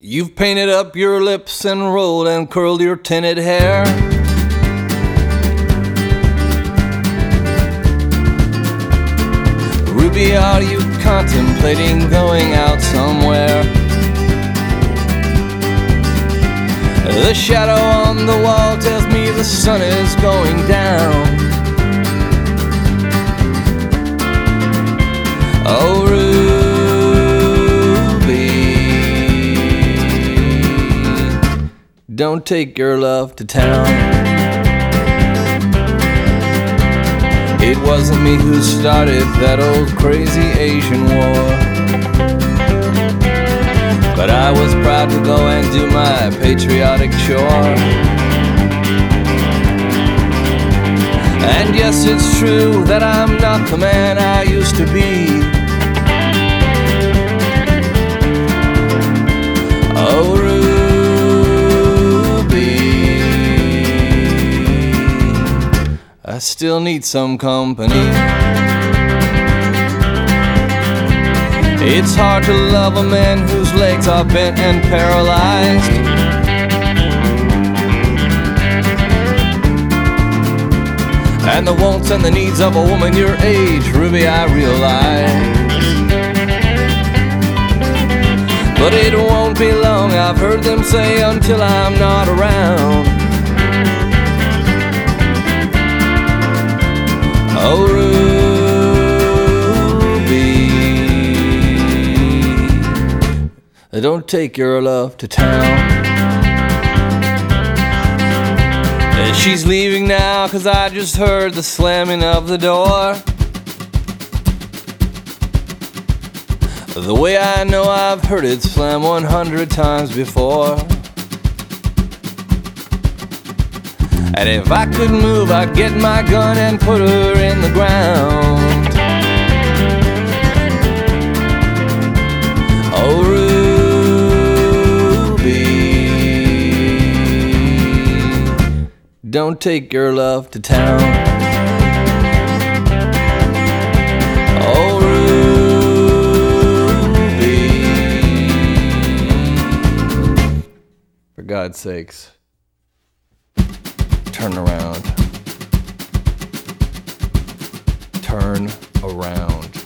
You've painted up your lips and rolled and curled your tinted hair. Ruby, are you contemplating going out somewhere? The shadow on the wall tells me the sun is going down. Oh, don't take your love to town. It wasn't me who started that old crazy Asian war, but I was proud to go and do my patriotic chore. And yes, it's true that I'm not the man I used to be. Oh, I still need some company. It's hard to love a man whose legs are bent and paralyzed. And the wants and the needs of a woman your age, Ruby, I realize. But it won't be long, I've heard them say, until I'm not around. Oh, Ruby, don't take your love to town. She's leaving now, 'cause I just heard the slamming of the door. The way I know I've heard it slam 100 times before. And if I could move, I'd get my gun and put her in the ground. Oh, Ruby, don't take your love to town. Oh, Ruby, for God's sakes, turn around. Turn around.